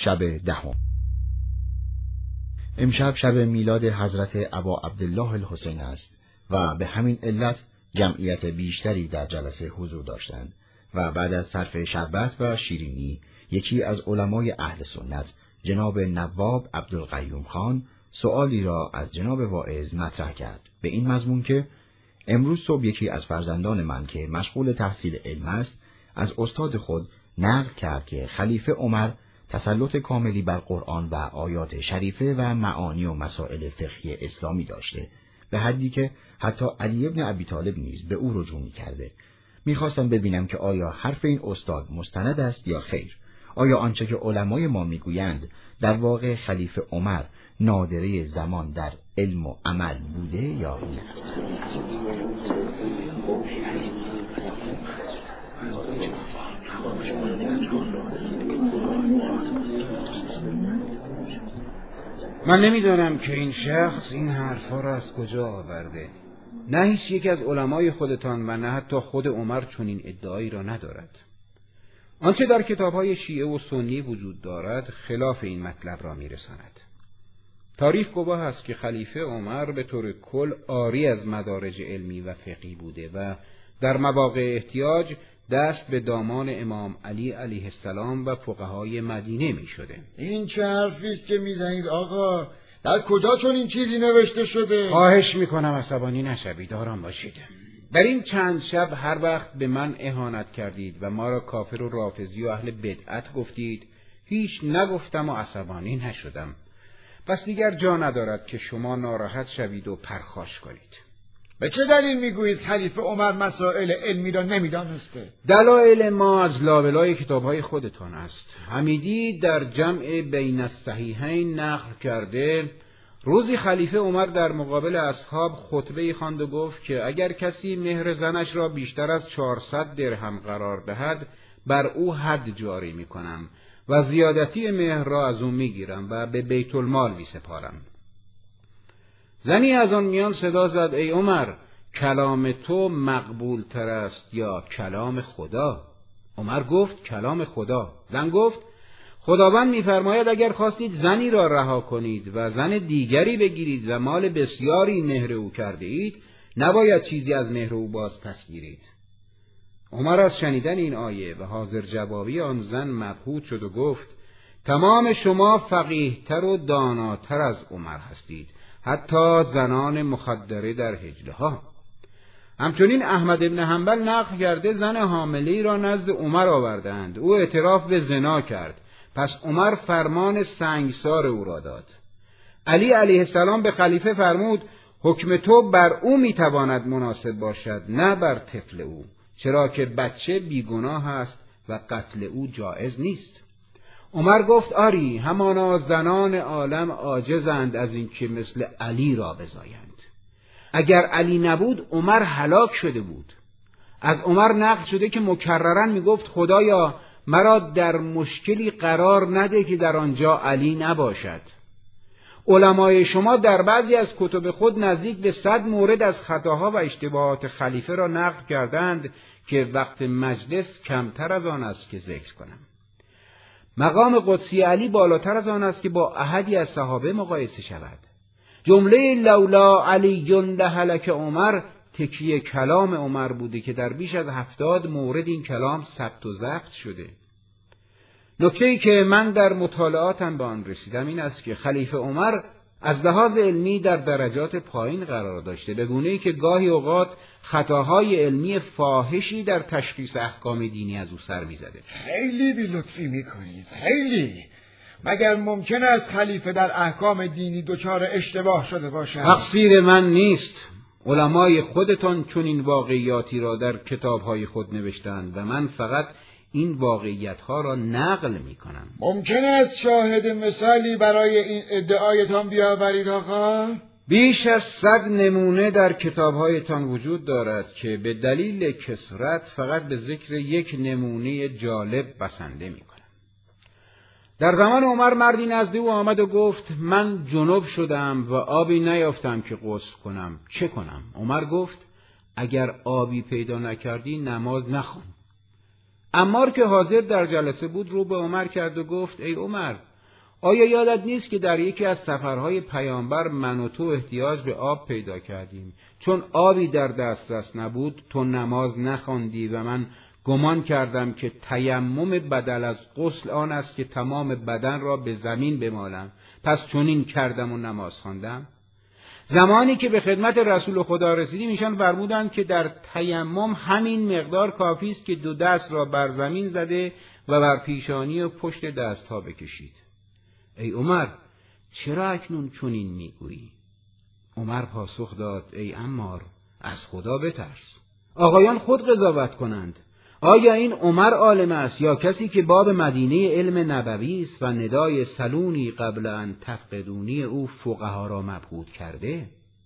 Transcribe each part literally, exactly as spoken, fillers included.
شب دهم. امشب شب میلاد حضرت ابا عبدالله الحسین است و به همین علت جمعیت بیشتری در جلسه حضور داشتند و بعد از صرف شربت و شیرینی یکی از علمای اهل سنت جناب نواب عبدالقیوم خان سؤالی را از جناب واعظ مطرح کرد به این مضمون که امروز صبح یکی از فرزندان من که مشغول تحصیل علم است از استاد خود نقل کرد که خلیفه عمر تسلط کاملی بر قرآن و آیات شریفه و معانی و مسائل فقهی اسلامی داشته به حدی که حتی علی ابن ابی طالب نیز به او رجوع می‌کرده. می‌خواستم ببینم که آیا حرف این استاد مستند است یا خیر. آیا آنچه که علمای ما میگویند در واقع خلیفه عمر نادره زمان در علم و عمل بوده یا نه؟ من نمیدانم که این شخص این حرفا را از کجا آورده. نه هیچ یک از علمای خودتان و نه حتی خود عمر چنین ادعایی را ندارد. آنچه در کتاب‌های شیعه و سنی وجود دارد خلاف این مطلب را میرساند. تاریخ گواه است که خلیفه عمر به طور کل عاری از مدارج علمی و فقهی بوده و در مواقع احتیاج دست به دامان امام علی علیه السلام و فقهای مدینه می شده. این چه حرفی است که میزنید آقا؟ در کجا چون این چیزی نوشته شده؟ خواهش میکنم عصبانی نشوید، آرام باشید. در این چند شب هر وقت به من اهانت کردید و ما را کافر و رافضی و اهل بدعت گفتید، هیچ نگفتم و عصبانی نشدم. پس دیگر جا ندارد که شما ناراحت شوید و پرخاش کنید. به چه دلیل میگویید خلیفه عمر مسائل علمی را نمیدانسته؟ دلایل ما از لابلای کتاب‌های خودتان است. حمیدی در جمع بین الصحیحین نقل کرده روزی خلیفه عمر در مقابل اصحاب خطبه خواند و گفت که اگر کسی مهر زنش را بیشتر از چهارصد درهم قرار دهد بر او حد جاری میکنم و زیادتی مهر را از او میگیرم و به بیت المال میسپارم. زنی از آن میان صدا زد ای عمر، کلام تو مقبول تر است یا کلام خدا؟ عمر گفت کلام خدا. زن گفت خداوند می‌فرماید اگر خواستید زنی را رها کنید و زن دیگری بگیرید و مال بسیاری مهر او کرده اید، نباید چیزی از مهر او باز پس گیرید. عمر از شنیدن این آیه و حاضر جوابی آن زن مبهوت شد و گفت تمام شما فقیه‌تر و داناتر از عمر هستید، حتی زنان مخدره در حجله ها. همچنین احمد ابن حنبل نقل کرده زن حامله‌ای را نزد عمر آوردند. او اعتراف به زنا کرد. پس عمر فرمان سنگسار او را داد. علی علیه السلام به خلیفه فرمود حکم تو بر او میتواند مناسب باشد نه بر طفل او، چرا که بچه بیگناه است و قتل او جایز نیست. عمر گفت آری، همانا زنان عالم عاجزند از این که مثل علی را بزایند. اگر علی نبود عمر هلاک شده بود. از عمر نقل شده که مکررن میگفت خدایا مرا در مشکلی قرار نده که در آنجا علی نباشد. علمای شما در بعضی از کتب خود نزدیک به صد مورد از خطاها و اشتباهات خلیفه را نقل کردند که وقت مجلس کمتر از آن است که ذکر کنم. مقام قدسی علی بالاتر از آن است که با احدی از صحابه مقایسه شود. جمله لولا علی لهلک عمر تکیه کلام عمر بوده که در بیش از هفتاد مورد این کلام ثبت و ضبط شده. نکته‌ای که من در مطالعاتم به آن رسیدم این است که خلیفه عمر از لحاظ علمی در درجات پایین قرار داشته، به گونه‌ای که گاهی اوقات خطاهای علمی فاحشی در تشخیص احکام دینی از او سر می‌زده. خیلی بی لطفی می‌کنید، خیلی. مگر ممکن است خلیفه در احکام دینی دچار اشتباه شده باشد؟ تقصیر من نیست. علمای خودتان چون این واقعیاتی را در کتاب‌های خود نوشتند و من فقط این واقعیت‌ها را نقل می‌کنم. ممکن است شاهد مثالی برای این ادعایتان بیاورید آقا؟ بیش از صد نمونه در کتاب‌هایتان وجود دارد که به دلیل کثرت فقط به ذکر یک نمونه جالب بسنده می‌کنم. در زمان عمر مردی نزد او آمد و گفت من جنب شدم و آبی نیافتم که غسل کنم، چه کنم؟ عمر گفت اگر آبی پیدا نکردی نماز نخوان. عمار که حاضر در جلسه بود رو به عمر کرد و گفت ای عمر، آیا یادت نیست که در یکی از سفرهای پیامبر من و تو احتیاج به آب پیدا کردیم؟ چون آبی در دسترس نبود تو نماز نخواندی و من گمان کردم که تیمم بدل از غسل آن است که تمام بدن را به زمین بمالم، پس چنین کردم و نماز خواندم. زمانی که به خدمت رسول خدا رسیدیم ایشان فرمودند که در تیمم همین مقدار کافی است که دو دست را بر زمین زده و بر پیشانی و پشت دستها بکشید. ای عمر، چرا اکنون چنین میگویی؟ عمر پاسخ داد: ای عمار، از خدا بترس. آقایان خود قضاوت کنند. آیا این عمر عالم است یا کسی که باب مدینه علم نبوی است و ندای سلونی قبل ان تفقدونی او فقها را مبهوت کرده؟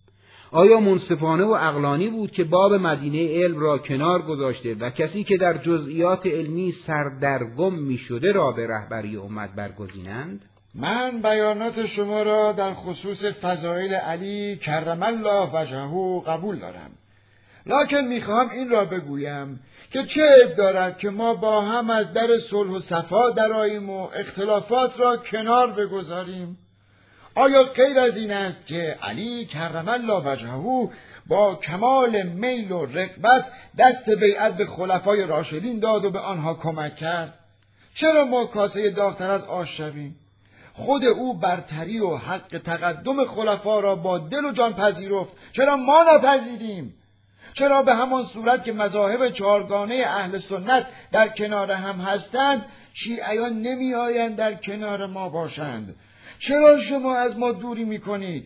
آیا منصفانه و عقلانی بود که باب مدینه علم را کنار گذاشته و کسی که در جزئیات علمی سردرگم می شده را به رهبری امت برگزینند؟ من بیانات شما را در خصوص فضائل علی کرم الله وجهه قبول دارم، لکن میخواهم این را بگویم که چه عیب دارد که ما با هم از در صلح و صفا درآییم و اختلافات را کنار بگذاریم. آیا غیر از این است که علی کرم الله وجهه با کمال میل و رغبت دست بیعت به خلفای راشدین داد و به آنها کمک کرد؟ چرا ما کاسه داغ‌تر از آش شویم؟ خود او برتری و حق تقدم خلفا را با دل و جان پذیرفت، چرا ما نپذیریم؟ چرا به همان صورت که مذاهب چهارگانه اهل سنت در کنار هم هستند، شیعیان نمی آیند در کنار ما باشند؟ چرا شما از ما دوری می کنید؟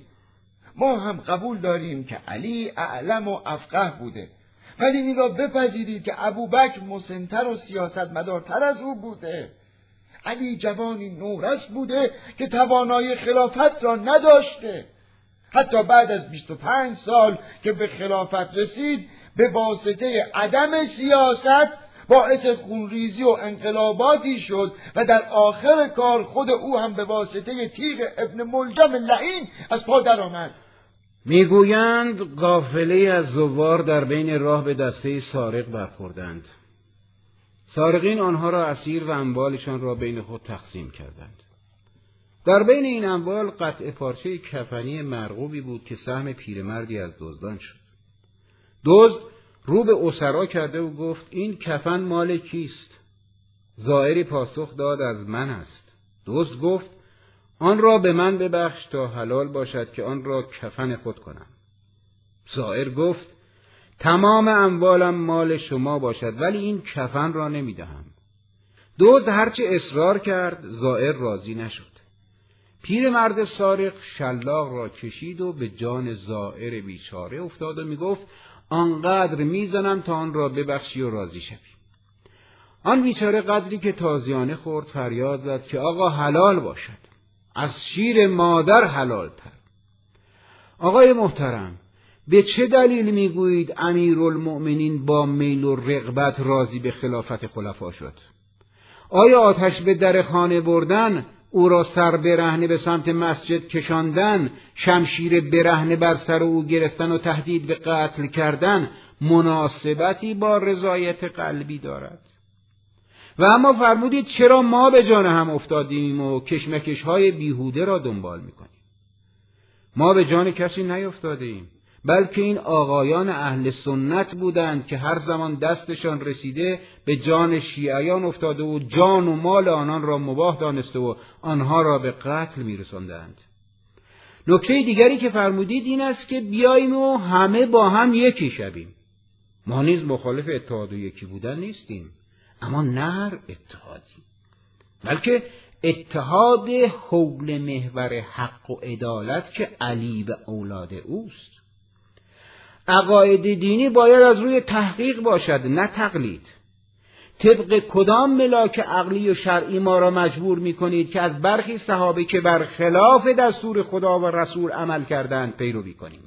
ما هم قبول داریم که علی اعلم و افقه بوده، ولی این را بپذیرید که ابوبکر مسن‌تر و سیاستمدارتر از او بوده. علی جوانی نورس بوده که توانایی خلافت را نداشته. حتی بعد از بیست و پنج سال که به خلافت رسید، به واسطه عدم سیاست باعث خونریزی و انقلاباتی شد و در آخر کار خود او هم به واسطه تیغ ابن ملجم لعین از پا درآمد. میگویند قافله از زوار در بین راه به دسته سارق برخوردند. سارقین آنها را اسیر و اموالشان را بین خود تقسیم کردند. در بین این اموال قطع پارچه کفنی مرغوبی بود که سهم پیرمردی از دزدان شد. دزد رو به اسرا کرده و گفت: این کفن مال کیست؟ زائری پاسخ داد: از من است. دزد گفت: آن را به من ببخش تا حلال باشد که آن را کفن خود کنم. زائر گفت: تمام اموالم مال شما باشد ولی این کفن را نمیدهم. دزد هرچه اصرار کرد زائر راضی نشد. پیرمرد سارق شلاق را کشید و به جان زائر بیچاره افتاد و میگفت: آنقدر میزنم تا آن را ببخشی و راضی شوی. آن بیچاره قدری که تازیانه خورد فریاد زد که آقا حلال باشد، از شیر مادر حلال تر. آقای محترم، به چه دلیل میگویید امیرالمؤمنین با میل و رغبت راضی به خلافت خلفا شد؟ آیا آتش به در خانه بردن، او را سر برهنه به سمت مسجد کشاندن، شمشیر برهنه بر سر او گرفتن و تهدید به قتل کردن مناسبتی با رضایت قلبی دارد؟ و اما فرمودید چرا ما به جان هم افتادیم و کشمکش های بیهوده را دنبال میکنیم؟ ما به جان کسی نیفتادیم، بلکه این آقایان اهل سنت بودند که هر زمان دستشان رسیده به جان شیعیان افتاده و جان و مال آنان را مباح دانسته و آنها را به قتل میرساندند. نکته دیگری که فرمودید این است که بیاییم و همه با هم یکی شویم. ما نیز مخالف اتحاد و یکی بودن نیستیم، اما نه هر اتحادی، بلکه اتحاد حول محور حق و عدالت که علی و اولاد اوست. عقاید دینی باید از روی تحقیق باشد، نه تقلید. طبق کدام ملاک عقلی و شرعی ما را مجبور می کنید که از برخی صحابه که برخلاف دستور خدا و رسول عمل کردند پیروی کنیم؟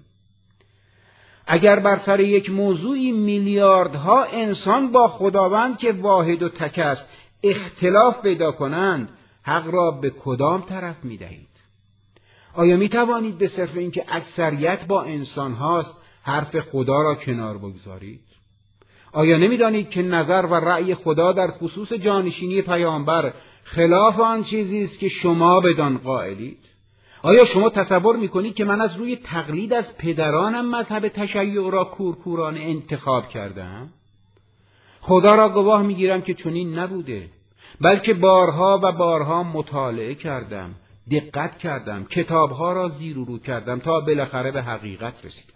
اگر بر سر یک موضوعی میلیاردها انسان با خداوند که واحد و تک است اختلاف پیدا کنند، حق را به کدام طرف می دهید؟ آیا می توانید به صرف اینکه اکثریت با انسان هاست حرف خدا را کنار بگذارید؟ آیا نمی‌دانید که نظر و رأی خدا در خصوص جانشینی پیامبر خلاف آن چیزی است که شما بدان قائلید؟ آیا شما تصور می‌کنید که من از روی تقلید از پدرانم مذهب تشیع را کورکورانه انتخاب کردم؟ خدا را گواه می‌گیرم که چنین نبوده، بلکه بارها و بارها مطالعه کردم، دقت کردم، کتابها را زیر و رو کردم تا بالاخره به حقیقت رسیدم.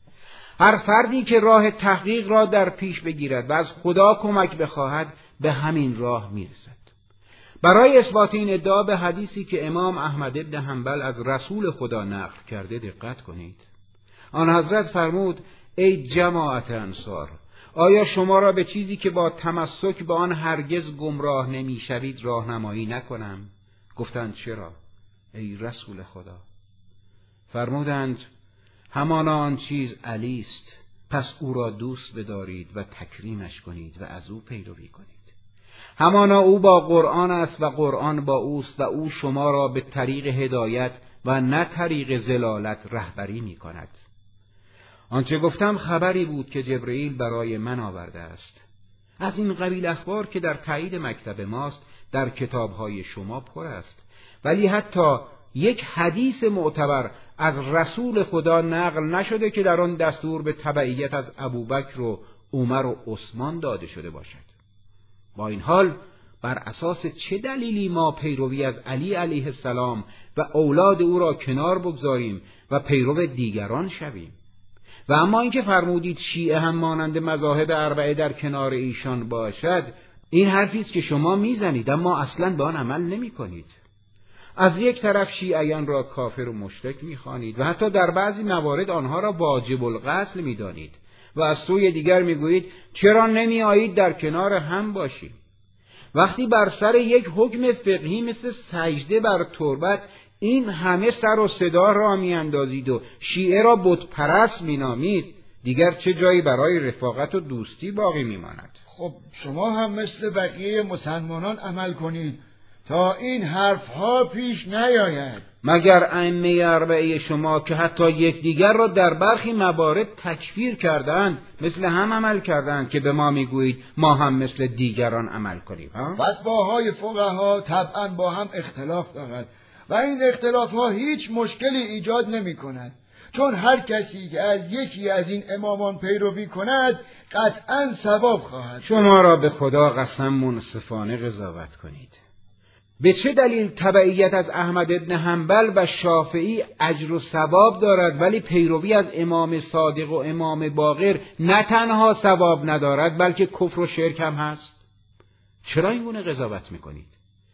هر فردی که راه تحقیق را در پیش بگیرد و از خدا کمک بخواهد به همین راه میرسد. برای اثبات این ادعا به حدیثی که امام احمد ابن حنبل از رسول خدا نقل کرده دقت کنید. آن حضرت فرمود: ای جماعت انصار، آیا شما را به چیزی که با تمسک به آن هرگز گمراه نمیشوید راهنمایی نکنم؟ گفتند چرا ای رسول خدا؟ فرمودند: همانا آن چیز علی است، پس او را دوست بدارید و تکریمش کنید و از او پیروی کنید. همانا او با قرآن است و قرآن با اوست و او شما را به طریق هدایت و نه طریق ضلالت رهبری می کند. آنچه گفتم خبری بود که جبرئیل برای من آورده است. از این قبیل اخبار که در تایید مکتب ماست در کتابهای شما پر است، ولی حتی یک حدیث معتبر از رسول خدا نقل نشده که در آن دستور به تبعیت از ابوبکر و عمر و عثمان داده شده باشد. با این حال بر اساس چه دلیلی ما پیروی از علی علیه السلام و اولاد او را کنار بگذاریم و پیرو دیگران شویم؟ و اما اینکه فرمودید شیعه هم مانند مذاهب اربعه در کنار ایشان باشد، این حرفی است که شما میزنید اما اصلاً به آن عمل نمی کنید. از یک طرف شیعیان را کافر و مشرک می‌خوانید و حتی در بعضی موارد آنها را واجب القتل می‌دانید و از سوی دیگر می‌گویید چرا نمی‌آیید در کنار هم باشیم؟ وقتی بر سر یک حکم فقهی مثل سجده بر تربت این همه سر و صدا را می‌اندازید و شیعه را بت پرست می‌نامید، دیگر چه جایی برای رفاقت و دوستی باقی می‌ماند؟ خب شما هم مثل بقیه مسلمانان عمل کنید تا این حرفها پیش نیاید. مگر ائمه اربعه شما که حتی یکدیگر را در برخی موارد تکفیر کردند مثل هم عمل کردند که به ما میگویید ما هم مثل دیگران عمل کنیم؟ فتواهای فقها طبعا با هم اختلاف دارد و این اختلاف ها هیچ مشکلی ایجاد نمی کند، چون هر کسی که از یکی از این امامان پیروی کند قطعا ثواب خواهد. شما را به خدا قسم منصفانه قضاوت کنید. به چه دلیل تبعیت از احمد ابن حنبل و شافعی اجر و ثواب دارد ولی پیروی از امام صادق و امام باقر نه تنها ثواب ندارد بلکه کفر و شرک هم هست؟ چرا این گونه قضاوت میکنید؟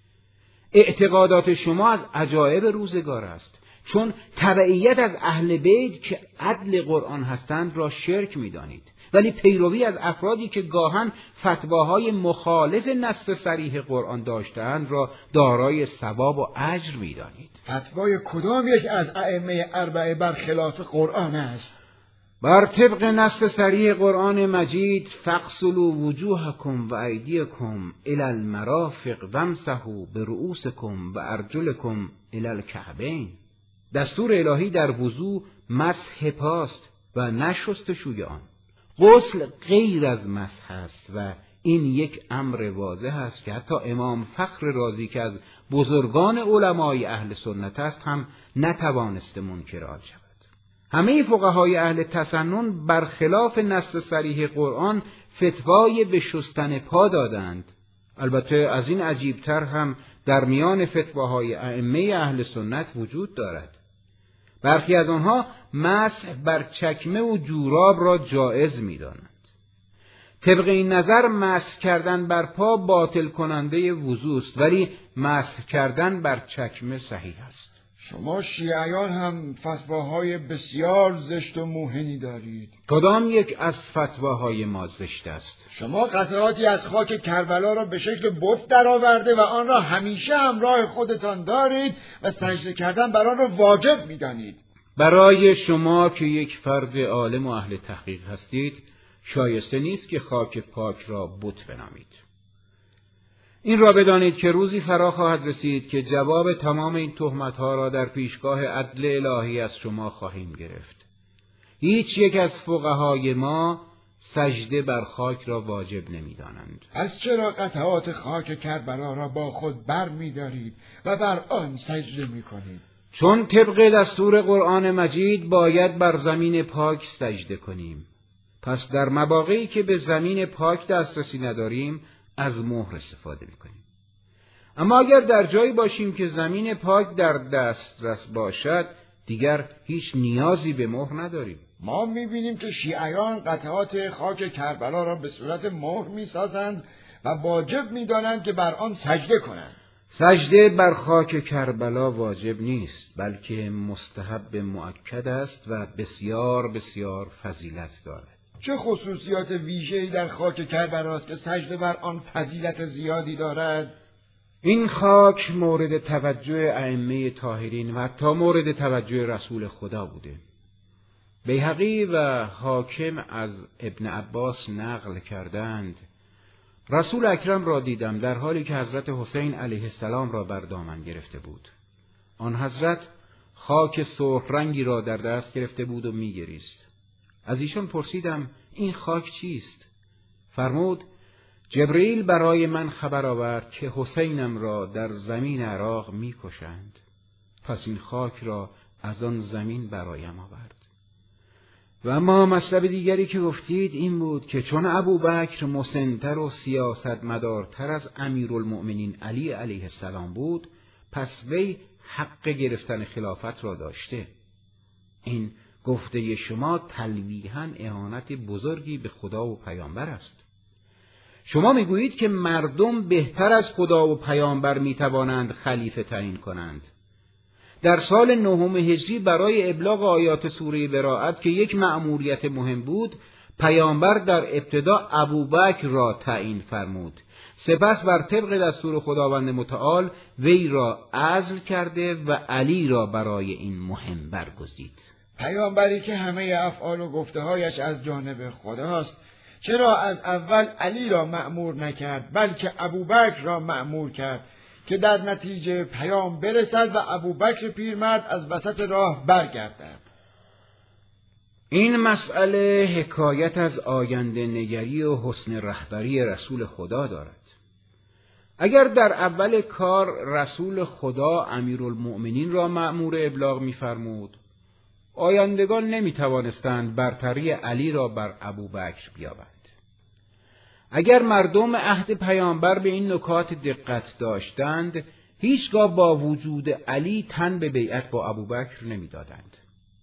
اعتقادات شما از عجایب روزگار است، چون تبعیت از اهل بیت که عدل قرآن هستند را شرک میدانید، ولی پیروی از افرادی که گاهن فتواهای مخالف نص صریح قرآن داشتند را دارای ثواب و اجر می‌دانید. فتوای کدام یک از ائمه اربعه بر خلاف قرآن است؟ بر طبق نص صریح قرآن مجید: فاغسلوا وجوهکم و ایدیکم الی المرافق وامسحوا برؤوسکم و ارجلکم الی الکعبین. دستور الهی در وضو مسح پاست و نه شستشوی آن. غسل غیر از مسح است و این یک امر واضح است که حتی امام فخر رازی که از بزرگان علمای اهل سنت است هم نتوانسته منکر آن شود. همه فقهای اهل تسنن برخلاف نص صریح قرآن فتوای به شستن پا دادند. البته از این عجیبتر هم در میان فتواهای ائمه اهل سنت وجود دارد. برخی از آنها مسح بر چکمه و جوراب را جایز می‌دانند. طبق این نظر مسح کردن بر پا باطل کننده وضو است، ولی مسح کردن بر چکمه صحیح است. شما شیعیان هم فتواهای بسیار زشت و موهنی دارید. کدام یک از فتواهای ما زشت است؟ شما قطراتی از خاک کربلا را به شکل بت درآورده و آن را همیشه همراه خودتان دارید و سجده کردن بر آن را واجب می‌دانید. برای شما که یک فرد عالم و اهل تحقیق هستید شایسته نیست که خاک پاک را بت بنامید. این را بدانید که روزی فرا خواهد رسید که جواب تمام این تهمت‌ها را در پیشگاه عدل الهی از شما خواهیم گرفت. هیچ یک از فقهای ما سجده بر خاک را واجب نمی‌دانند. از چرا قطعات خاک کربلا را با خود بر می‌دارید و بر آن سجده می‌کنید؟ چون طبق دستور قرآن مجید باید بر زمین پاک سجده کنیم. پس در مواقعی که به زمین پاک دسترسی نداریم از مهر استفاده می‌کنیم. اما اگر در جایی باشیم که زمین پاک در دسترس باشد دیگر هیچ نیازی به مهر نداریم. ما می‌بینیم که شیعیان قطعات خاک کربلا را به صورت مهر می‌سازند و واجب می‌دانند که بر آن سجده کنند. سجده بر خاک کربلا واجب نیست، بلکه مستحب مؤکد است و بسیار بسیار فضیلت دارد. چه خصوصیات ویژه‌ای در خاک کربلا است که سجده بر آن فضیلت زیادی دارد؟ این خاک مورد توجه ائمه طاهرین و حتی مورد توجه رسول خدا بوده. بیهقی و حاکم از ابن عباس نقل کردند رسول اکرم را دیدم در حالی که حضرت حسین علیه السلام را بر دامن گرفته بود. آن حضرت خاک سرخ رنگی را در دست گرفته بود و می‌گریست. از ایشان پرسیدم این خاک چیست؟ فرمود جبرئیل برای من خبر آورد که حسینم را در زمین عراق می‌کشند. پس این خاک را از آن زمین برایم آورد. و اما مطلب دیگری که گفتید این بود که چون ابوبکر مسن‌تر و سیاستمدارتر از امیرالمؤمنین علی علیه السلام بود، پس وی حق گرفتن خلافت را داشته. این گفته شما تلویحاً اهانت بزرگی به خدا و پیامبر است. شما میگویید که مردم بهتر از خدا و پیامبر میتوانند خلیفه تعیین کنند. در سال نهم هجری برای ابلاغ آیات سوره براءت که یک مأموریت مهم بود، پیامبر در ابتدا ابوبکر را تعیین فرمود. سپس بر طبق دستور خداوند متعال وی را عزل کرده و علی را برای این مهم برگزید. پیامبری که همه افعال و گفته‌هایش از جانب خداست، چرا از اول علی را مأمور نکرد بلکه ابوبکر را مأمور کرد که در نتیجه پیام برسد و ابوبکر پیرمرد از وسط راه برگردد؟ این مسئله حکایت از آینده نگری و حسن رهبری رسول خدا دارد. اگر در اول کار رسول خدا امیرالمؤمنین را مأمور ابلاغ می‌فرمود، آیندگان نمی‌توانستند برتری علی را بر ابوبکر بیابند. اگر مردم عهد پیامبر به این نکات دقت داشتند، هیچگاه با وجود علی تن به بیعت با ابوبکر نمی‌دادند.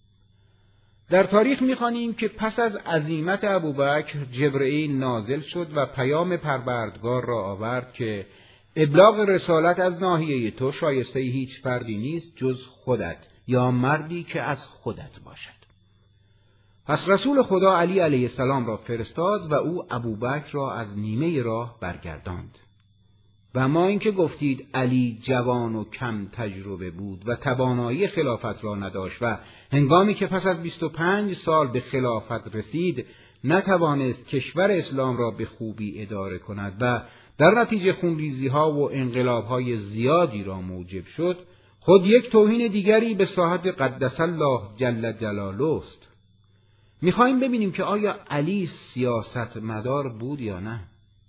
در تاریخ می‌خوانیم که پس از عزیمت ابوبکر جبرئیل نازل شد و پیام پروردگار را آورد که ابلاغ رسالت از ناحیه تو شایسته هیچ فردی نیست جز خودت یا مردی که از خودت باشد. پس رسول خدا علی علیه السلام را فرستاد و او ابوبکر را از نیمه راه برگرداند. و ما اینکه گفتید علی جوان و کم تجربه بود و توانایی خلافت را نداشت و هنگامی که پس از بیست و پنج سال به خلافت رسید نتوانست کشور اسلام را به خوبی اداره کند و در نتیجه خونریزی ها و انقلاب های زیادی را موجب شد، خود یک توهین دیگری به ساحت قدس الله جل جلاله است. میخواهیم ببینیم که آیا علی سیاست مدار بود یا نه.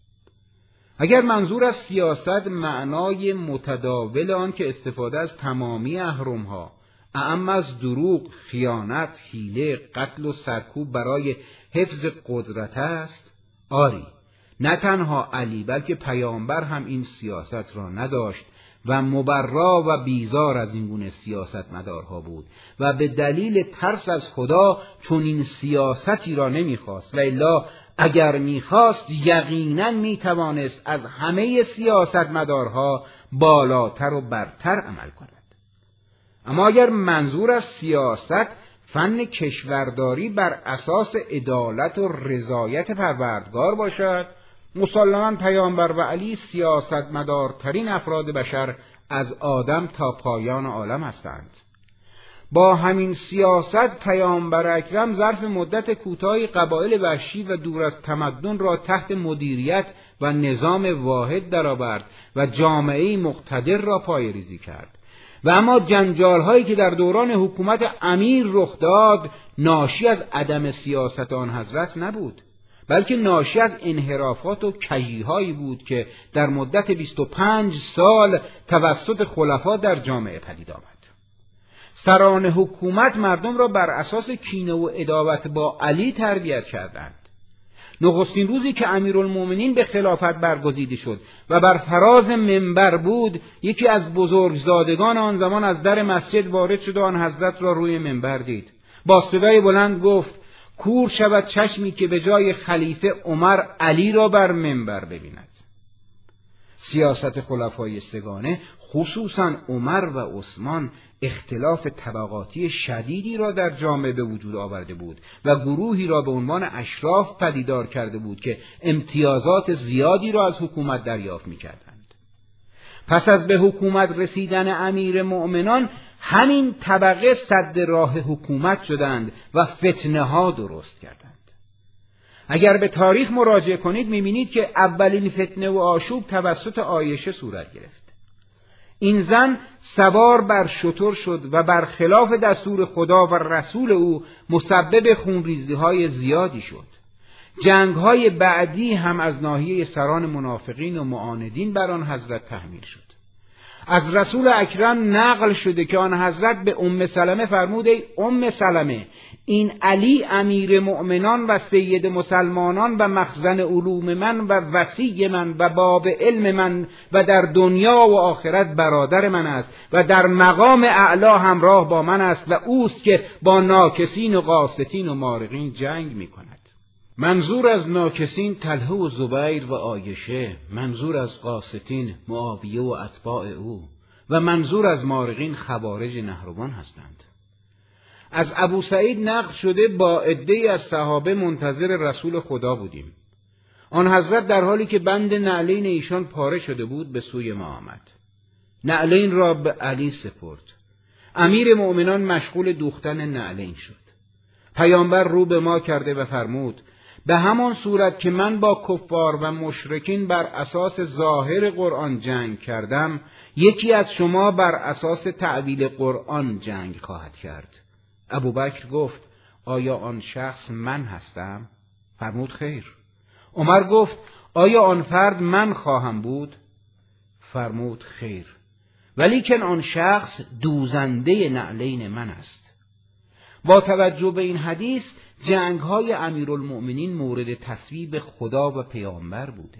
اگر منظور از سیاست معنای متداول آن که استفاده از تمامی اهرم‌ها، اعم از دروغ، خیانت، حیله، قتل و سرکوب برای حفظ قدرت است، آری، نه تنها علی بلکه پیامبر هم این سیاست را نداشت و مبرا و بیزار از این گونه سیاست مدارها بود و به دلیل ترس از خدا چون این سیاستی را نمیخواست و الا اگر میخواست یقیناً میتوانست از همه سیاست مدارها بالاتر و برتر عمل کند. اما اگر منظور از سیاست فن کشورداری بر اساس عدالت و رضایت پروردگار باشد، مسلماً پیامبر و علی سیاستمدارترین افراد بشر از آدم تا پایان عالم هستند. با همین سیاست پیامبر اکرم ظرف مدت کوتاهی قبایل وحشی و دور از تمدن را تحت مدیریت و نظام واحد درآورد و جامعه‌ای مقتدر را پایه‌ریزی کرد. و اما جنجال‌هایی که در دوران حکومت امیر رخ داد ناشی از عدم سیاست آن حضرت نبود، بلکه ناشی از انحرافات و کژی‌هایی بود که در مدت بیست و پنج سال توسط خلفا در جامعه پدید آمد. سران حکومت مردم را بر اساس کینه و عداوت با علی تربیت کردند. نخستین روزی که امیرالمومنین به خلافت برگزیده شد و بر فراز منبر بود، یکی از بزرگزادگان آن زمان از در مسجد وارد شد و آن حضرت را روی منبر دید. با صدای بلند گفت: کور شود چشمی که به جای خلیفه عمر علی را بر منبر ببیند. سیاست خلفای سگانه، خصوصا عمر و عثمان، اختلاف طبقاتی شدیدی را در جامعه به وجود آورده بود و گروهی را به عنوان اشراف پدیدار کرده بود که امتیازات زیادی را از حکومت دریافت می‌کردند. پس از به حکومت رسیدن امیر مؤمنان، همین طبقه سد راه حکومت شدند و فتنه ها درست کردند. اگر به تاریخ مراجعه کنید می‌بینید که اولین فتنه و آشوب توسط عایشه صورت گرفت. این زن سوار بر شتر شد و برخلاف دستور خدا و رسول او مسبب خونریزی‌های زیادی شد. جنگ‌های بعدی هم از ناحیه سران منافقین و معاندین بر آن حضرت تحمیل شد. از رسول اکرم نقل شده که آن حضرت به ام سلمه فرمود: ای ام سلمه، این علی امیر مؤمنان و سید مسلمانان و مخزن علوم من و وصی من و باب علم من و در دنیا و آخرت برادر من است و در مقام اعلی همراه با من است و اوست که با ناکسین و قاستین و مارقین جنگ می کند. منظور از ناکسین طلحه و زبیر و عایشه، منظور از قاستین معاویه و اتباع او و منظور از مارقین خوارج نهروان هستند. از ابو سعید نقل شده با عده‌ای از صحابه منتظر رسول خدا بودیم. آن حضرت در حالی که بند نعلین ایشان پاره شده بود به سوی ما آمد. نعلین را به علی سپرد. امیر مؤمنان مشغول دوختن نعلین شد. پیامبر رو به ما کرده و فرمود: به همان صورت که من با کفار و مشرکین بر اساس ظاهر قرآن جنگ کردم، یکی از شما بر اساس تعبیل قرآن جنگ خواهد کرد. ابوبکر گفت: آیا آن شخص من هستم؟ فرمود: خیر. عمر گفت: آیا آن فرد من خواهم بود؟ فرمود: خیر، ولیکن آن شخص دوزنده نعلین من است. با توجه به این حدیث، جنگ‌های امیرالمؤمنین مورد تصویب خدا و پیامبر بوده.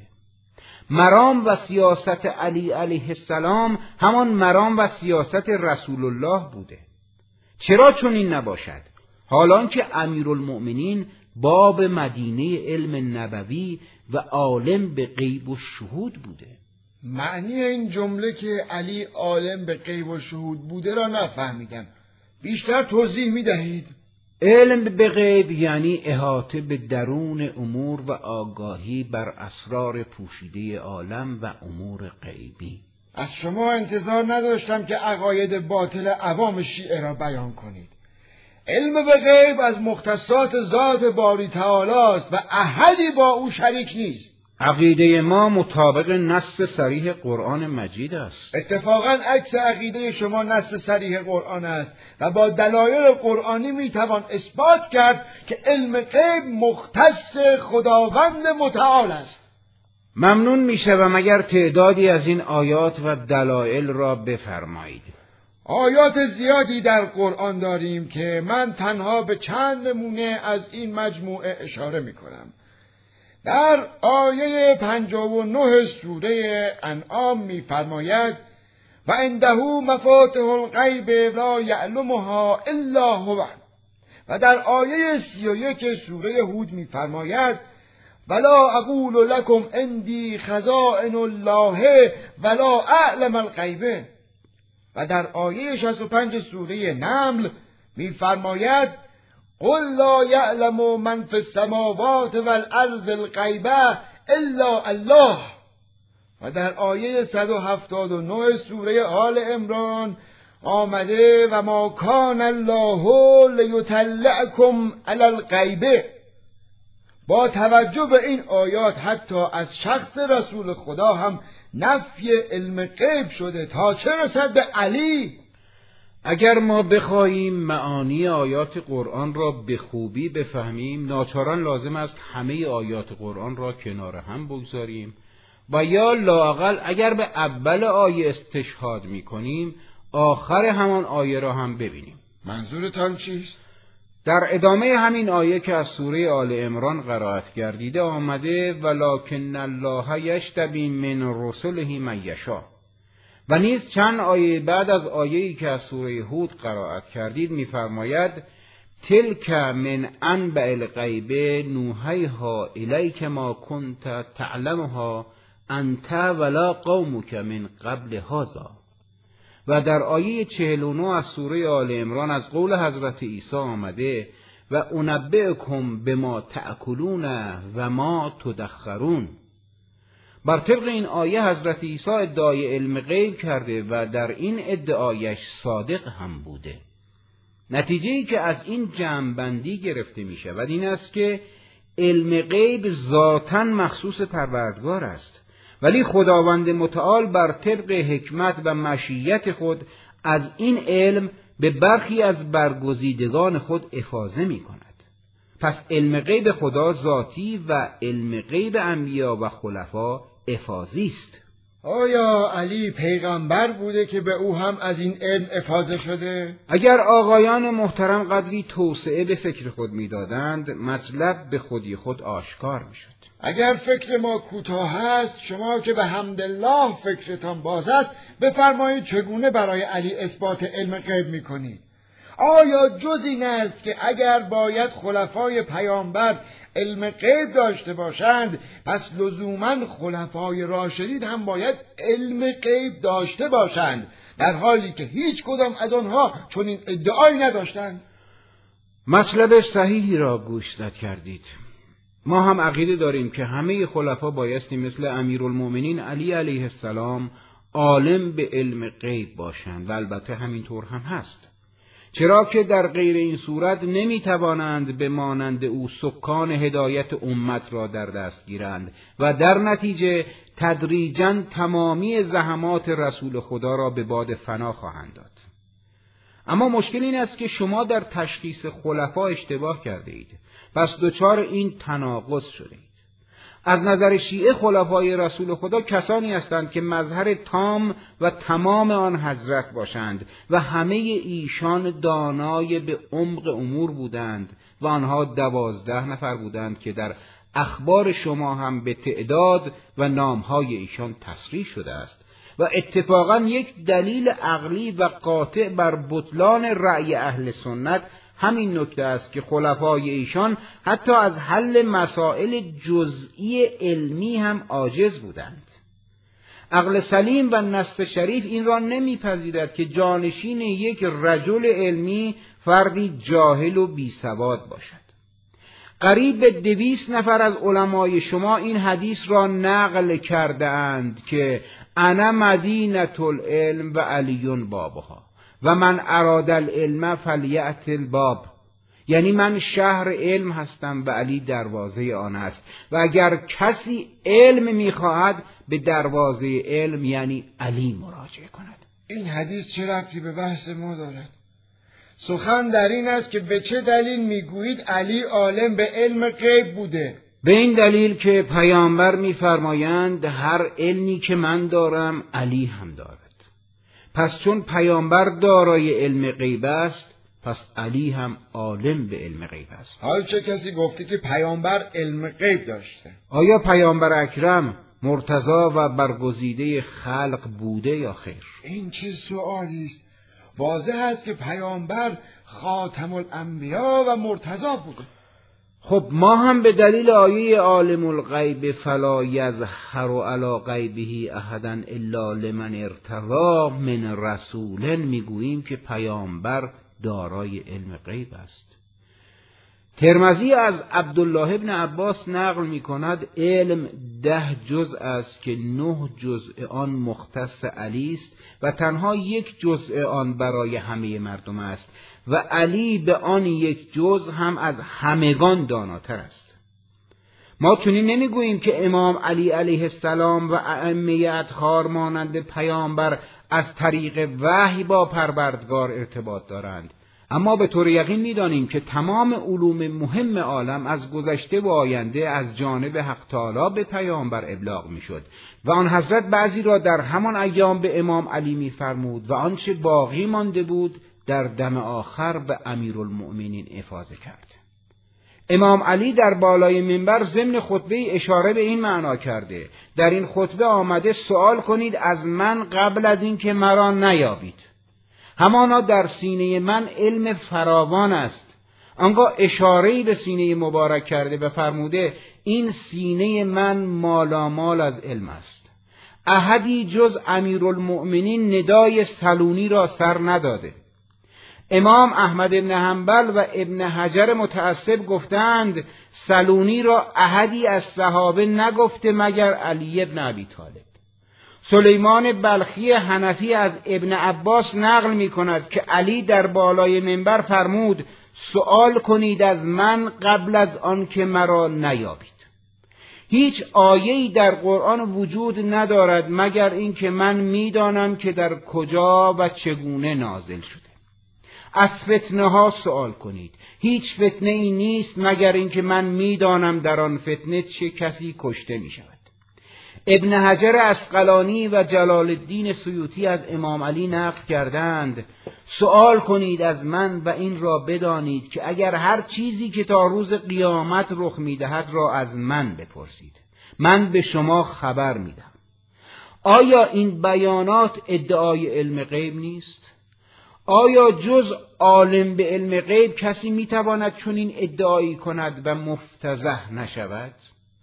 مرام و سیاست علی علیه السلام همان مرام و سیاست رسول الله بوده. چرا چون این نباشد؟ حالان که امیرالمؤمنین باب مدینه علم نبوی و عالم به غیب و شهود بوده. معنی این جمله که علی عالم به غیب و شهود بوده را نفهمیدم. بیشتر توضیح می دهید؟ علم به غیب یعنی احاطه به درون امور و آگاهی بر اسرار پوشیده عالم و امور غیبی. از شما انتظار نداشتم که عقاید باطل عوام شیعه را بیان کنید. علم به غیب از مختصات ذات باری تعالی است و احدی با او شریک نیست. عقیده ما مطابق نص صریح قرآن مجید است. اتفاقاً عکس عقیده شما نص صریح قرآن است و با دلایل قرآنی میتوان اثبات کرد که علم غیب مختص خداوند متعال است. ممنون میشوم اگر تعدادی از این آیات و دلایل را بفرمایید. آیات زیادی در قرآن داریم که من تنها به چند نمونه از این مجموعه اشاره میکنم. در آیه پنجاه و نه سوره انعام می‌فرماید: و عنده مفاتح الغیب لا یعلمها الا هو. و در آیه سی و یک سوره هود می‌فرماید: ولا اقول لكم عندي خزائن الله ولا اعلم الغیب. و در آیه شصت و پنج سوره نمل می‌فرماید: قل لا يعلم من في السماوات والارض الغیب الا الله. و در آیه صد و هفتاد و نه سوره آل عمران آمده: و ما کان الله لیطلعکم علی الغیب. با توجه به این آیات حتی از شخص رسول خدا هم نفی علم غیب شده، تا چه رسد به علی. اگر ما بخواهیم معانی آیات قرآن را به خوبی بفهمیم، ناچاران لازم است همه آیات قرآن را کنار هم بگذاریم و یا لااقل اگر به اول آیه استشهاد می‌کنیم، آخر همان آیه را هم ببینیم. منظورتان چیست؟ در ادامه همین آیه که از سوره آل عمران قرائت گردیده آمده ولکن الله یجتبی من رسله من یشاء، و نیز چند آیه بعد از آیه‌ای که از سوره هود قرائت کردید می‌فرماید تلک من انبأ الغیب نوحیها الیک ما کنت تعلمها انت ولا قومک من قبل هذا. و در آیه چهل و نه از سوره آل عمران از قول حضرت عیسی آمده و انبئکم بما تأکلون و ما تدخرون. بر طبق این آیه حضرت عیسی ادعای علم غیب کرده و در این ادعایش صادق هم بوده. نتیجه‌ای که از این جمع‌بندی گرفته می شود این است که علم غیب ذاتاً مخصوص پروردگار است، ولی خداوند متعال بر طبق حکمت و مشیت خود از این علم به برخی از برگزیدگان خود افاضه می کند. پس علم غیب خدا ذاتی و علم غیب انبیا و خلفا افاضی است. آیا علی پیغمبر بوده که به او هم از این علم افاضه شده؟ اگر آقایان محترم قدری توسعه به فکر خود می‌دادند، مطلب به خودی خود آشکار می‌شد. اگر فکر ما کوتاه است، شما که به حمدالله فکرتان باز است، بفرمایید چگونه برای علی اثبات علم غیب می‌کنید؟ آیا جز این است که اگر باید خلفای پیامبر علم غیب داشته باشند، پس لزوماً خلفای راشدین هم باید علم غیب داشته باشند، در حالی که هیچ کدام از آنها چنین ادعایی نداشتند؟ مطلب صحیحی را گوشزد کردید. ما هم عقیده داریم که همه خلفا بایستی مثل امیرالمؤمنین علی علیه السلام عالم به علم غیب باشند و البته همینطور هم هست، چرا که در غیر این صورت نمی توانند به مانند او سکان هدایت امت را در دست گیرند و در نتیجه تدریجاً تمامی زحمات رسول خدا را به باد فنا خواهند داد. اما مشکل این است که شما در تشخیص خلفا اشتباه کرده اید، پس دچار این تناقض شده اید. از نظر شیعه خلفای رسول خدا کسانی هستند که مظهر تام و تمام آن حضرت باشند و همه ایشان دانای به عمق امور بودند و آنها دوازده نفر بودند که در اخبار شما هم به تعداد و نامهای ایشان تصریح شده است و اتفاقا یک دلیل عقلی و قاطع بر بطلان رأی اهل سنت همین نکته است که خلفای ایشان حتی از حل مسائل جزئی علمی هم عاجز بودند. عقل سلیم و نص شریف این را نمیپذیرد که جانشین یک رجل علمی فردی جاهل و بیسواد باشد. قریب به دویست نفر از علمای شما این حدیث را نقل کرده اند که انا مدینة العلم و علی بابها و من اراد العلم فلیأت الباب، یعنی من شهر علم هستم و علی دروازه آن است و اگر کسی علم میخواهد به دروازه علم یعنی علی مراجعه کند. این حدیث چه ربطی به بحث ما دارد؟ سخن در این است که به چه دلیل میگویید علی عالم به علم غیب بوده؟ به این دلیل که پیامبر میفرمایند هر علمی که من دارم علی هم دارد. پس چون پیامبر دارای علم غیب است، پس علی هم عالم به علم غیب است. حال چه کسی گفته که پیامبر علم غیب داشته؟ آیا پیامبر اکرم مرتضی و برگزیده خلق بوده یا خیر؟ این چه سؤالی است؟ واضح است که پیامبر خاتم الانبیا و مرتضی بوده. خب ما هم به دلیل آیه عالم الغیب فلا یظهر علی غیبه احدا الا لمن ارتضی من رسول میگوییم که پیامبر دارای علم غیب است. ترمذی از عبدالله ابن عباس نقل می کند علم ده جزء است که نه جزء آن مختص علی است و تنها یک جزء آن برای همه مردم است و علی به آن یک جزء هم از همگان داناتر است. ما چنین نمیگوییم که امام علی علیه السلام و ائمه اطهار مانند پیامبر از طریق وحی با پروردگار ارتباط دارند، اما به طور یقین می‌دانیم که تمام علوم مهم عالم از گذشته و آینده از جانب حق تعالی به پیامبر ابلاغ می‌شد و آن حضرت بعضی را در همان ایام به امام علی می‌فرمود و آنچه باقی مانده بود در دم آخر به امیرالمؤمنین افاضه کرد. امام علی در بالای منبر ضمن خطبه اشاره به این معنا کرده: در این خطبه آمده سوال کنید از من قبل از این که مرا نیابید. همانا در سینه من علم فراوان است. آنگاه اشاره‌ای به سینه مبارک کرده و فرموده این سینه من مالامال از علم است. احدی جز امیرالمؤمنین ندای سلونی را سر نداده. امام احمد بن حنبل و ابن حجر متعصب گفتند سلونی را احدی از صحابه نگفته مگر علی بن ابی طالب. سلیمان بلخی حنفی از ابن عباس نقل می کند که علی در بالای منبر فرمود سؤال کنید از من قبل از آن که مرا نیابید. هیچ آیه‌ای در قرآن وجود ندارد مگر این که من می دانم که در کجا و چگونه نازل شده. از فتنه ها سؤال کنید. هیچ فتنه ای نیست مگر این که من می دانم در آن فتنه چه کسی کشته می شود. ابن حجر اسقلانی و جلال الدین سیوطی از امام علی نقل کردند سؤال کنید از من و این را بدانید که اگر هر چیزی که تا روز قیامت رخ می‌دهد را از من بپرسید من به شما خبر می‌دهم. آیا این بیانات ادعای علم غیب نیست؟ آیا جز عالم به علم غیب کسی می‌تواند چنین ادعایی کند و مفتضح نشود؟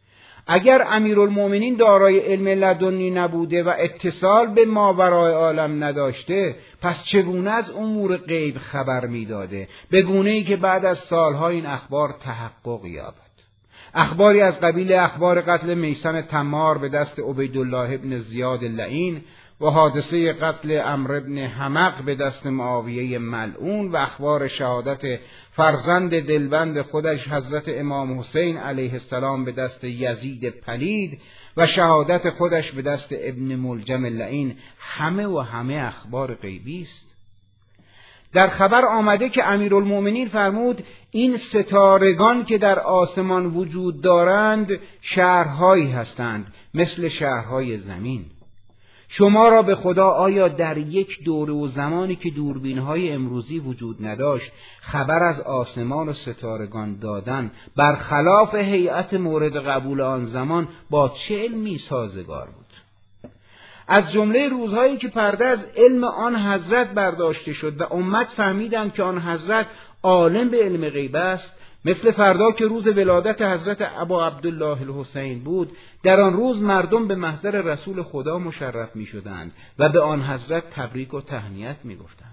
اگر امیرالمؤمنین دارای علم لدنی نبوده و اتصال به ماورای عالم نداشته پس چگونه از امور غیب خبر میداده به گونه‌ای که بعد از سالها این اخبار تحقق یابد؟ اخباری از قبیل اخبار قتل میثم تمار به دست عبیدالله ابن زیاد اللعین و حادثه قتل عمرو بن حمق به دست معاویه ملعون و اخبار شهادت فرزند دلبند خودش حضرت امام حسین علیه السلام به دست یزید پلید و شهادت خودش به دست ابن ملجم اللعین همه و همه اخبار غیبی است. در خبر آمده که امیرالمؤمنین فرمود این ستارگان که در آسمان وجود دارند شهرهایی هستند مثل شهرهای زمین. شما را به خدا آیا در یک دوره و زمانی که دوربین‌های امروزی وجود نداشت خبر از آسمان و ستارگان دادن برخلاف هیئت مورد قبول آن زمان با چه علمی سازگار بود؟ از جمله روزهایی که پرده از علم آن حضرت برداشته شد و امت فهمیدند که آن حضرت عالم به علم غیب است، مثل فردا که روز ولادت حضرت ابا عبدالله الحسین بود، در آن روز مردم به محضر رسول خدا مشرف می شدند و به آن حضرت تبریک و تهنیت می گفتند.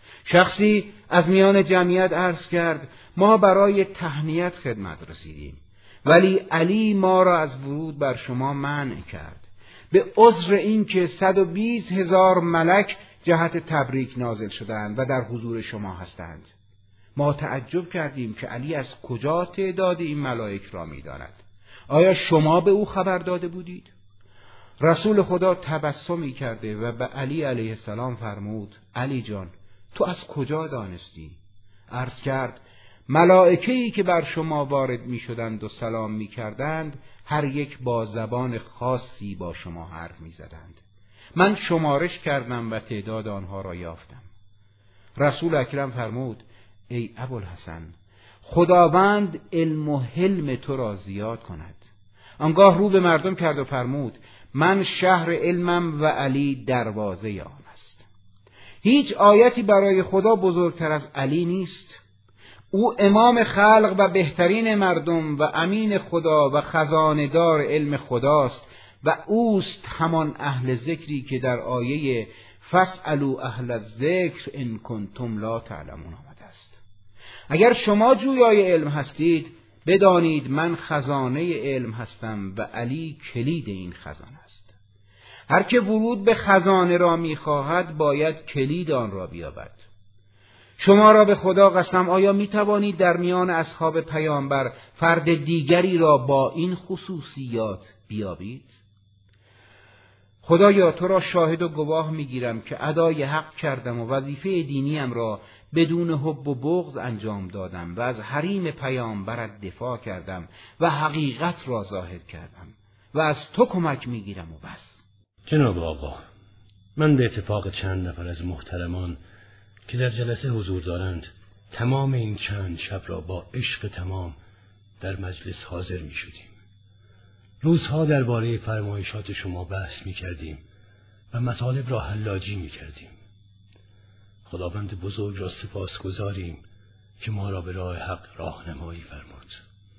شخصی از میان جمعیت عرض کرد ما برای تهنیت خدمت رسیدیم ولی علی ما را از ورود بر شما منع کرد به عذر این که صد و بیست هزار ملک جهت تبریک نازل شدند و در حضور شما هستند. ما تعجب کردیم که علی از کجا تعداد این ملائک را می‌داند. آیا شما به او خبر داده بودید؟ رسول خدا تبسمی کرده و به علی علیه السلام فرمود علی جان تو از کجا دانستی؟ عرض کرد ملائکه‌ای که بر شما وارد می‌شدند و سلام می‌کردند هر یک با زبان خاصی با شما حرف می‌زدند. من شمارش کردم و تعداد آنها را یافتم. رسول اکرم فرمود ای ابوالحسن خداوند علم و حلم تو را زیاد کند. آنگاه رو به مردم کرد و فرمود من شهر علمم و علی دروازه آن است. هیچ آیتی برای خدا بزرگتر از علی نیست. او امام خلق و بهترین مردم و امین خدا و خزانه‌دار علم خداست و اوست همان اهل ذکری که در آیه فاسألوا اهل الذکر ان کنتم لا تعلمون آمده است. اگر شما جویای علم هستید بدانید من خزانه علم هستم و علی کلید این خزانه است. هر که ورود به خزانه را می‌خواهد باید کلید آن را بیابد. شما را به خدا قسم آیا می توانید در میان اصحاب پیامبر فرد دیگری را با این خصوصیات بیابید؟ خدایا تو را شاهد و گواه میگیرم که ادای حق کردم و وظیفه دینیم را بدون حب و بغض انجام دادم و از حریم پیامبرت دفاع کردم و حقیقت را ظاهر کردم و از تو کمک میگیرم و بس. جناب آقا، من به اتفاق چند نفر از محترمان که در جلسه حضور دارند تمام این چند شب را با عشق تمام در مجلس حاضر می شدیم. روزها درباره فرمایشات شما بحث می کردیم و مطالب را حلاجی می کردیم. خداوند بزرگ را سپاس گذاریم که ما را به راه حق راهنمایی فرمود.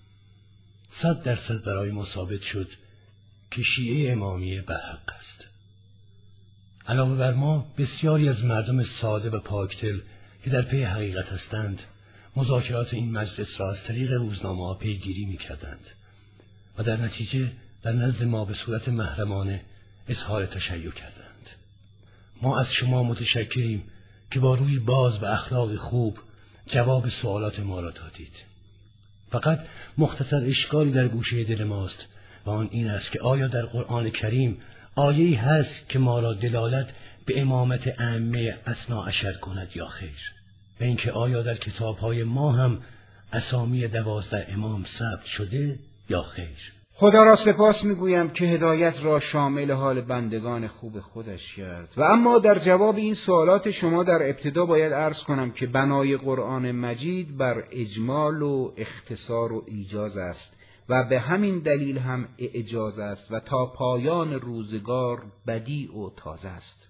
صد درصد برای ما ثابت شد که شیعه امامیه به حق است. علاوه بر ما بسیاری از مردم ساده و پاکدل که در پی حقیقت هستند مذاکرات این مجلس را از طریق روزنامه ها پیگیری می کردند و در نتیجه در نزد ما به صورت محرمانه اظهار تشیع کردند. ما از شما متشکریم که با روی باز و اخلاق خوب جواب سوالات ما را دادید. فقط مختصر اشکالی در گوشه دل ماست و آن این است که آیا در قرآن کریم آیه‌ای هست که ما را دلالت به امامت ائمه اثنا عشر کند یا خیر؟ و اینکه آیا در کتاب‌های ما هم اسامی دوازده امام ثبت شده یا خیر؟ خدا را سپاس میگویم که هدایت را شامل حال بندگان خوب خودش کرد. و اما در جواب این سوالات شما در ابتدا باید عرض کنم که بنای قرآن مجید بر اجمال و اختصار و ایجاز است و به همین دلیل هم اعجاز است و تا پایان روزگار بدیع و تازه است.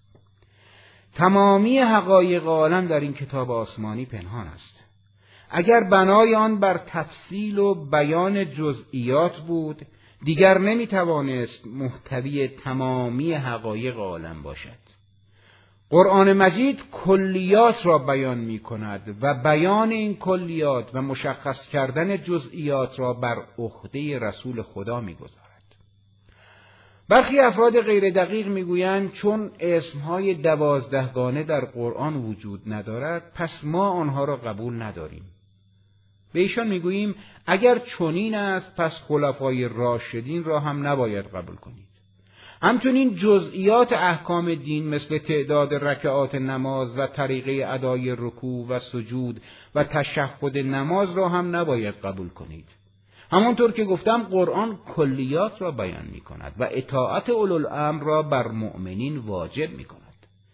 تمامی حقایق عالم در این کتاب آسمانی پنهان است. اگر بنای آن بر تفصیل و بیان جزئیات بود دیگر نمی توانست محتوی تمامی حقایق عالم باشد. قرآن مجید کلیات را بیان می کند و بیان این کلیات و مشخص کردن جزئیات را بر عهده رسول خدا می گذارد. برخی افراد غیر دقیق می گویند چون اسمهای دوازدهگانه در قرآن وجود ندارد پس ما آنها را قبول نداریم. به ایشان میگوییم اگر چنین است پس خلفای راشدین را هم نباید قبول کنید. همچنین جزئیات احکام دین مثل تعداد رکعات نماز و طریقه ادای رکوع و سجود و تشهد نماز را هم نباید قبول کنید. همانطور که گفتم قرآن کلیات را بیان می کند و اطاعت اولوالامر را بر مؤمنین واجب می کند.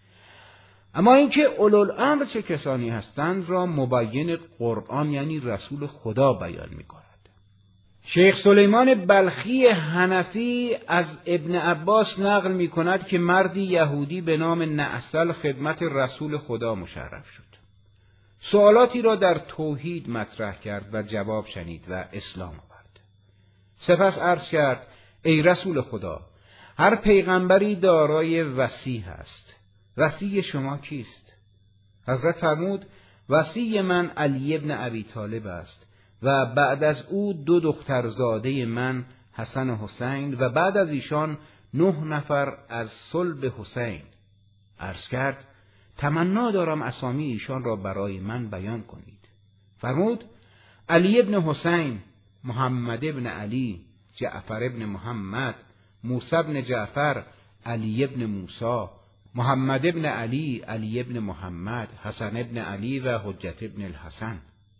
اما اینکه اولوالامر چه کسانی هستند را مبین قرآن یعنی رسول خدا بیان می کند. شیخ سلیمان بلخی حنفی از ابن عباس نقل می کند که مردی یهودی به نام نعسل خدمت رسول خدا مشرف شد. سوالاتی را در توحید مطرح کرد و جواب شنید و اسلام آورد. سپس عرض کرد ای رسول خدا، هر پیغمبری دارای وصی است. وصی شما کیست؟ حضرت فرمود وصی من علی ابن ابی طالب است و بعد از او دو دخترزاده من حسن و حسین و بعد از ایشان نه نفر از صلب حسین. عرض کرد تمنا دارم اسامی ایشان را برای من بیان کنید. فرمود علی ابن حسین، محمد ابن علی، جعفر ابن محمد، موسی ابن جعفر، علی ابن موسی، محمد ابن علی، علی ابن محمد، حسن ابن علی و حجت ابن الحسن.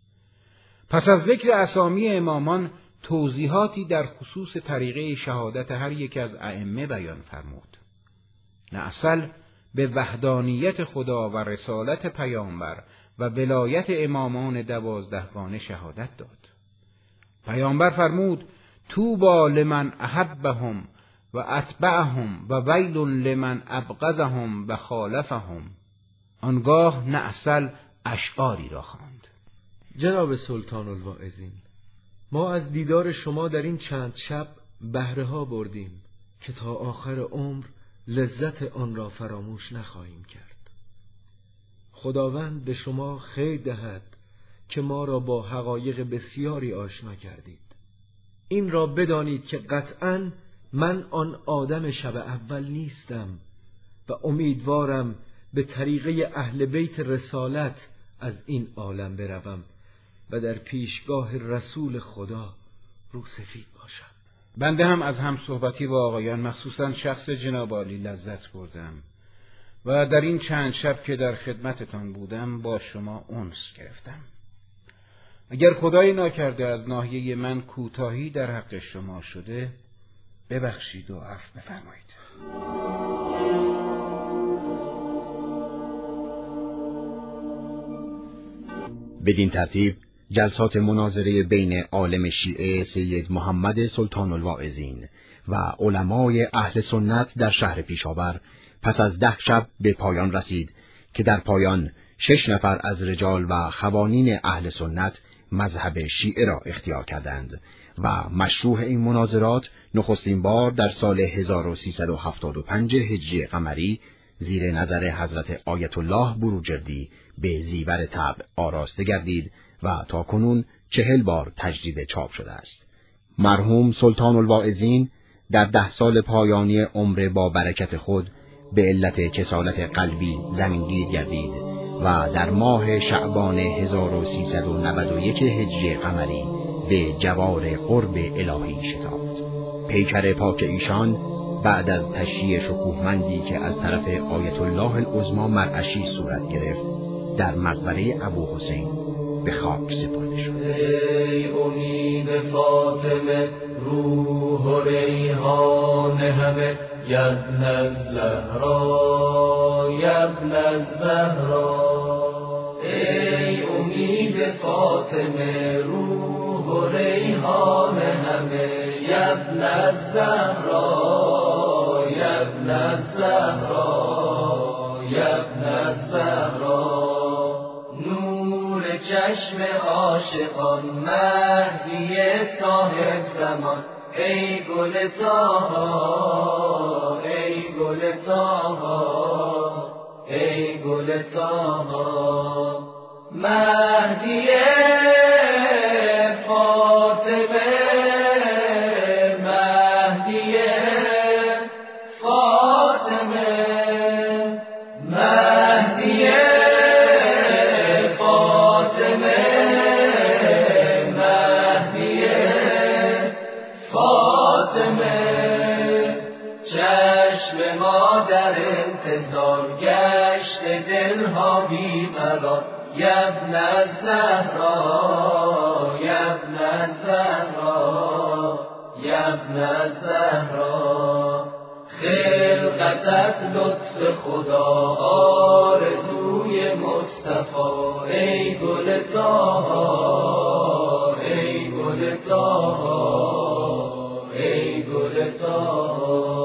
پس از ذکر اسامی امامان توضیحاتی در خصوص طریقه شهادت هر یک از ائمه بیان فرمود. نعسل به وحدانیت خدا و رسالت پیامبر و ولایت امامان دوازدهگانه شهادت داد. پیامبر فرمود طوبی لمن احبهم و اتبعهم و ویل لمن ابغضهم و خالفهم. آنگاه نعسل اشعاری را خواند. جناب سلطان الواعظین، ما از دیدار شما در این چند شب بهره ها بردیم که تا آخر عمر لذت آن را فراموش نخواهیم کرد. خداوند به شما خیر دهد که ما را با حقایق بسیاری آشنا کردید. این را بدانید که قطعاً من آن آدم شب اول نیستم و امیدوارم به طریقه اهل بیت رسالت از این عالم بروم و در پیشگاه رسول خدا روسفید باشم. بنده هم از هم صحبتی با آقایان مخصوصا شخص جناب عالی لذت بردم و در این چند شب که در خدمتتان بودم با شما انس گرفتم. اگر خدای ناکرده از ناحیه من کوتاهی در حق شما شده ببخشید و عفو بفرمایید. بدین ترتیب جلسات مناظره بین عالم شیعه سید محمد سلطان الواعظین و علمای اهل سنت در شهر پیشاور پس از ده شب به پایان رسید که در پایان شش نفر از رجال و خوانین اهل سنت مذهب شیعه را اختیار کردند و مشروع این مناظرات نخستین بار در سال هزار و سیصد و هفتاد و پنج هجری قمری زیر نظر حضرت آیت الله بروجردی به زیور طبع آراسته گردید و تا کنون چهل بار تجدید چاپ شده است. مرحوم سلطان الواعظین در ده سال پایانی عمر با برکت خود به علت کسالت قلبی زمینگیر گردید و در ماه شعبان هزار و سیصد و نود و یک هجری قمری به جوار قرب الهی شتافت. پیکر پاک ایشان بعد از تشییع شکوهمندی که از طرف آیت الله العظمی مرعشی صورت گرفت در مقبره ابو حسین به خاک سپرده شد. ای امید فاطمه روح و ریحان همه یبن الزهرا یبن الزهرا. ای امید فاطمه روح و ریحان همه یبن الزهرا یبن الزهرا یبن الزهرا. چشم عاشقان مهدی صاحب زمان ای گل طاها ای گل طاها ای گل طاها. مهدی فاطمه مهدی فاطمه مهدی چشم ما در انتظار گشت دلها بیقرار یبن الزهرا یبن الزهرا یبن الزهرا. خلقتت لطف خدا آرزوی مصطفی ای گل طاها ای گل طاها ای گل طاها.